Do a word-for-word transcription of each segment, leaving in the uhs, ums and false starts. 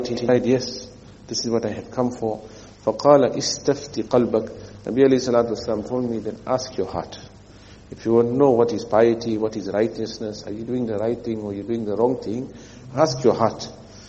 He said, yes, this is what I have come for. فَقَالَ إِسْتَفْتِ قَلْبَكَ. Nabi alayhi salatu wasalam told me that ask your heart. If you want to know what is piety, what is righteousness, are you doing the right thing or are you doing the wrong thing, ask your heart.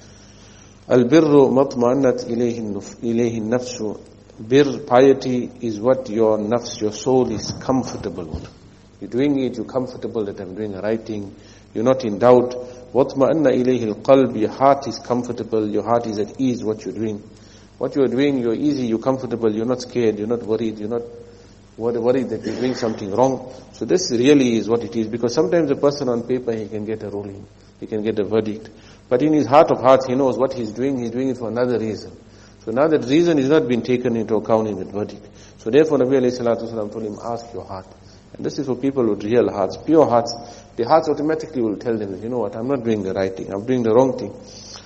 Al-birru matma'annat ilayhi nafsu. Bir, piety is what your nafs, your soul is comfortable with. You're doing it, you're comfortable that I'm doing the right thing. You're not in doubt. Watma'anna ilayhi al-qalb. Your heart is comfortable, your heart is at ease what you're doing. What you're doing, you're easy, you're comfortable, you're not scared, you're not worried, you're not worried that you're doing something wrong. So this really is what it is. Because sometimes a person on paper, he can get a ruling, he can get a verdict. But in his heart of hearts, he knows what he's doing, he's doing it for another reason. So now that reason is not been taken into account in that verdict. So therefore, Nabi alayhi salatu wasalam told him, ask your heart. And this is for people with real hearts, pure hearts. The hearts automatically will tell them, you know what, I'm not doing the right thing, I'm doing the wrong thing.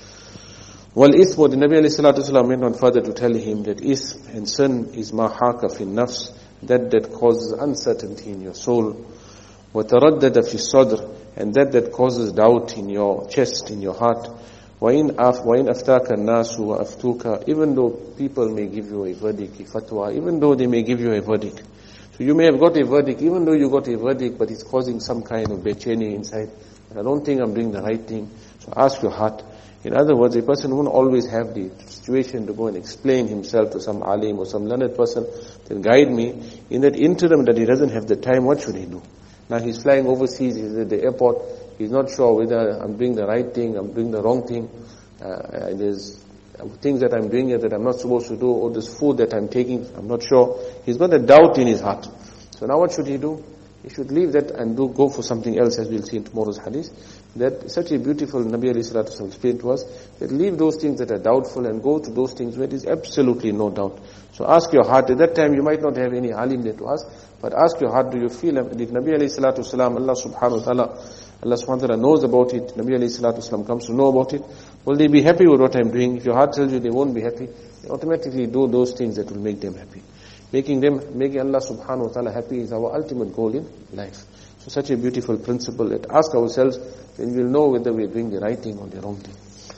Well, ithmu, the Nabi alayhi salatu wasalam went on further to tell him that ism and sin is ma haka fi nafs, that that causes uncertainty in your soul. Wa taraddada fi sadr, and that that causes doubt in your chest, in your heart. Wa in af wa in aftaka an-nasu wa aftuka, even though people may give you a verdict, a fatwa, even though they may give you a verdict. So you may have got a verdict, even though you got a verdict, but it's causing some kind of becheni inside. And I don't think I'm doing the right thing. So ask your heart. In other words, a person won't always have the situation to go and explain himself to some alim or some learned person, then guide me. In that interim that he doesn't have the time, what should he do? Now he's flying overseas, he's at the airport, he's not sure whether I'm doing the right thing, I'm doing the wrong thing. Uh, there's things that I'm doing here that I'm not supposed to do, or this food that I'm taking, I'm not sure. He's got a doubt in his heart. So now what should he do? He should leave that and do go for something else, as we'll see in tomorrow's hadith. That such a beautiful Nabi alayhi salatu wasallam explained to us, that leave those things that are doubtful and go to those things where there is absolutely no doubt. So ask your heart. At that time you might not have any alim there to ask, but ask your heart, do you feel, did Nabi alayhi salatu wasallam, Allah subhanahu wa ta'ala, Allah subhanahu wa ta'ala knows about it, Nabi alayhi salatu wasallam comes to know about it, will they be happy with what I'm doing? If your heart tells you they won't be happy, they automatically do those things that will make them happy. Making them, making Allah subhanahu wa ta'ala happy is our ultimate goal in life. So such a beautiful principle that ask ourselves, then we'll know whether we're doing the right thing or the wrong thing.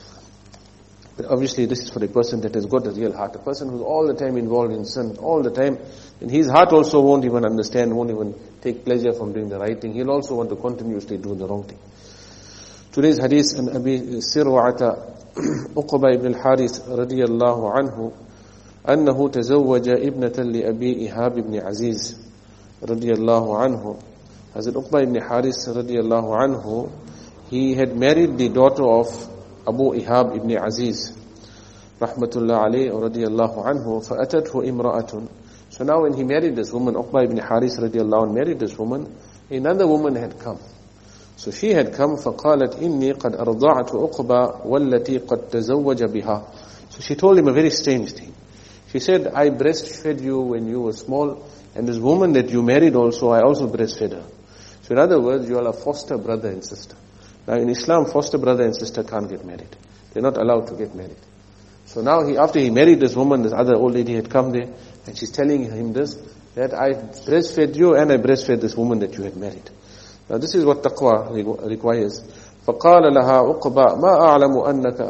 But obviously this is for a person that has got a real heart. A person who's all the time involved in sin, all the time, then his heart also won't even understand, won't even take pleasure from doing the right thing. He'll also want to continuously do the wrong thing. Today's hadith, and Abi Sirwa'ata Uqba ibn al-Harith radiyallahu anhu, أنه تزوج ابنة لأبي إيهاب بن عزيز رضي الله عنه. Hazrat Uqba ibn Haris radiyallahu anhu, he had married the daughter of Abu Ihab ibn Aziz rahmatullah alayhi radiyallahu anhu. فأتته امرأة. So now when he married this woman, Uqba ibn Haris radiyallahu anhu married this woman, another woman had come. So she had come, فقالت إني قد أرضعت عقبة والتي قد تزوج بها. So she told him a very strange thing. She said, I breastfed you when you were small, and this woman that you married also, I also breastfed her. So in other words, you are a foster brother and sister. Now in Islam, foster brother and sister can't get married. They're not allowed to get married. So now he, after he married this woman, this other old lady had come there, and she's telling him this, that I breastfed you and I breastfed this woman that you had married. Now this is what taqwa requires. فقال لها عقبة ما أعلم أنك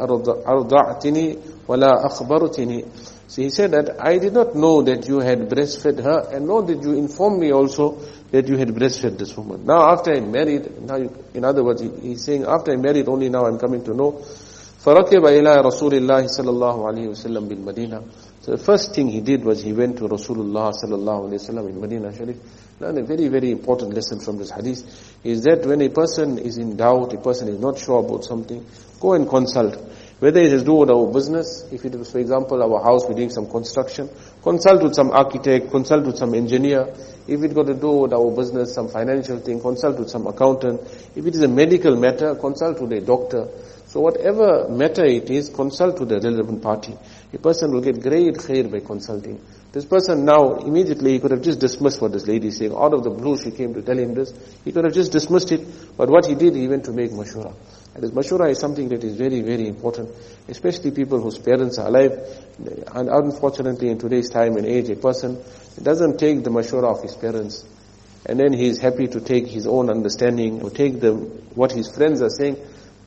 أرضعتني ولا أخبرتني. So he said that I did not know that you had breastfed her, and nor did you inform me also that you had breastfed this woman. Now after I married, now you, in other words, he, he's saying after I married only now I'm coming to know. فَرَكِبَ إِلَىٰ رَسُولِ اللَّهِ صَلَى اللَّهُ عَلَيْهِ وَسَلَّمْ بِالْمَدِينَةِ. So the first thing he did was he went to Rasulullah sallallahu alayhi wa sallam in Medina Sharif. Learn a very, very important lesson from this hadith is that when a person is in doubt, a person is not sure about something, go and consult. Whether it has to do with our business, if it was, for example, our house, we're doing some construction, consult with some architect, consult with some engineer. If it got to do with our business, some financial thing, consult with some accountant. If it is a medical matter, consult with a doctor. So whatever matter it is, consult with the relevant party. A person will get great khair by consulting. This person now, immediately, he could have just dismissed what this lady is saying. Out of the blue, she came to tell him this. He could have just dismissed it. But what he did, he went to make mashura. And this mashura is something that is very, very important. Especially people whose parents are alive. And unfortunately, in today's time and age, a person doesn't take the mashura of his parents. And then he is happy to take his own understanding or take the what his friends are saying.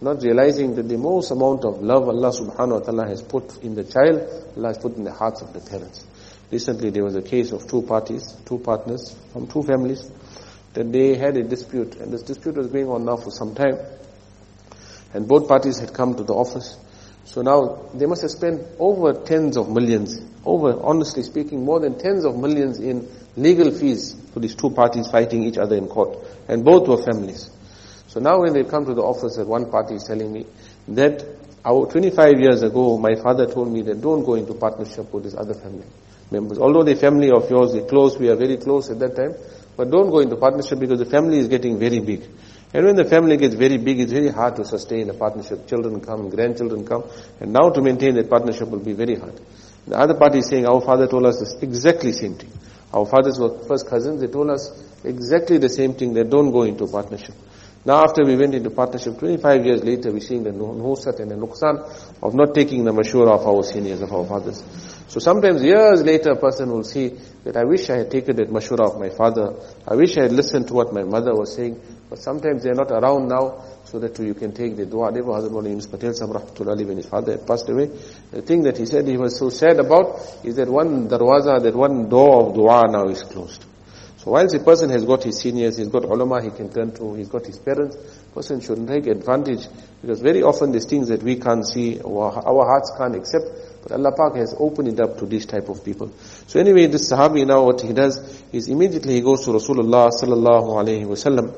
not realizing that the most amount of love Allah subhanahu wa ta'ala has put in the child, Allah has put in the hearts of the parents. Recently there was a case of two parties, two partners from two families, that they had a dispute, and this dispute was going on now for some time, and both parties had come to the office. So now they must have spent over tens of millions, over, honestly speaking, more than tens of millions in legal fees for these two parties fighting each other in court, and both were families. So now when they come to the office, that one party is telling me that our twenty-five years ago, my father told me that don't go into partnership with this other family members. Although the family of yours, they're close, we are very close at that time, but don't go into partnership because the family is getting very big. And when the family gets very big, it's very hard to sustain a partnership. Children come, grandchildren come, and now to maintain that partnership will be very hard. The other party is saying, our father told us this exactly same thing. Our fathers were first cousins, they told us exactly the same thing, that don't go into partnership. Now after we went into partnership, twenty-five years later, we're seeing the nusat and the nuqsan of not taking the mashura of our seniors, of our fathers. So sometimes years later, a person will see that I wish I had taken that mashura of my father. I wish I had listened to what my mother was saying. But sometimes they're not around now, so that you can take the dua. Never Hazrat Maulana Yunus Patel Sahib rahmatullahi when his father had passed away. The thing that he said he was so sad about is that one darwaza, that one door of dua now is closed. So whilst a person has got his seniors, he's got ulama he can turn to, he's got his parents, person shouldn't take advantage, because very often these things that we can't see, or our hearts can't accept, but Allah Pak has opened it up to these type of people. So anyway, this Sahabi now, what he does is immediately he goes to Rasulullah sallallahu alayhi wa sallam.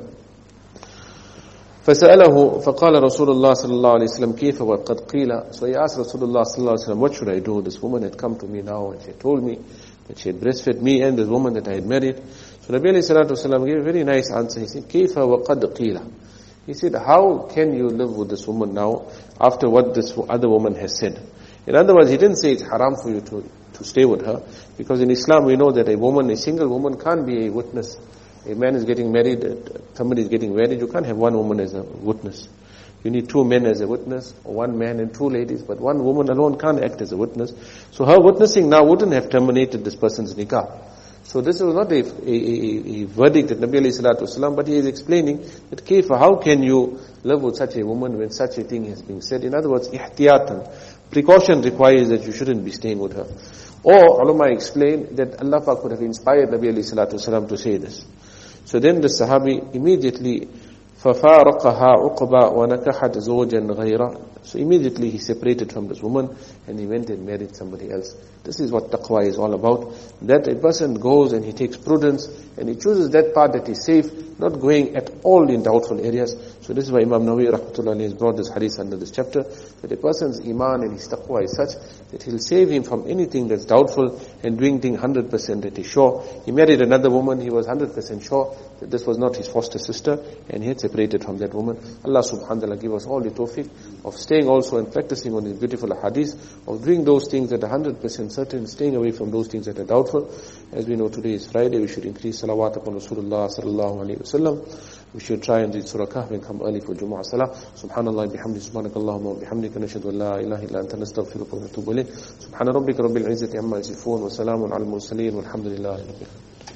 فسأله فقال رسول الله صلى الله عليه وسلم كيف وقد قيل. So he asked Rasulullah sallallahu alayhi wa sallam, what should I do? This woman had come to me now and she told me that she had breastfed me and this woman that I had married. So Nabi alayhi salatu wasalam gave a very nice answer. He said, كيف وقد قيل. He said, how can you live with this woman now after what this other woman has said? In other words, he didn't say it's haram for you to, to stay with her, because in Islam we know that a woman, a single woman can't be a witness. A man is getting married, somebody is getting married, you can't have one woman as a witness. You need two men as a witness, or one man and two ladies, but one woman alone can't act as a witness. So her witnessing now wouldn't have terminated this person's nikah. So this was not a, a, a, a verdict that Nabi alayhi salatu wasalam, but he is explaining that kaifa, how can you live with such a woman when such a thing has been said? In other words, ihtiyatan, precaution requires that you shouldn't be staying with her. Or ulama explain that Allah Pak would have inspired Nabi alayhi salatu wasalam to say this. So then the Sahabi immediately فَفَارَقَهَا عُقْبَى وَنَكَحَتْ زَوْجًا غَيْرًا. So immediately he separated from this woman and he went and married somebody else. This is what taqwa is all about. That a person goes and he takes prudence and he chooses that part that is safe, not going at all in doubtful areas. So this is why Imam Nawawi rahmatullahi has brought this hadith under this chapter, that a person's iman and his taqwa is such that he'll save him from anything that's doubtful and doing things one hundred percent that he's sure. He married another woman, he was one hundred percent sure that this was not his foster sister, and he had separated from that woman. Allah subhanahu wa ta'ala give us all the tawfiq of staying also and practicing on these beautiful hadith, of doing those things that are one hundred percent certain, staying away from those things that are doubtful. As we know, today is Friday, we should increase salawat upon Rasulullah sallallahu alayhi wa sallam. We should try and read Surah Kahf and come early for Jumu'ah Salah. Subhanallah bihamdi, subhanakallahumma wa bihamdika, nashhadu an la ilaha illa anta, nastaghfiruka wa natubu ilayk. Subhana rabbika rabbil izzati amma yasifun, wa salamun ala al-mursaleen, walhamdulillahi rabbil alamin.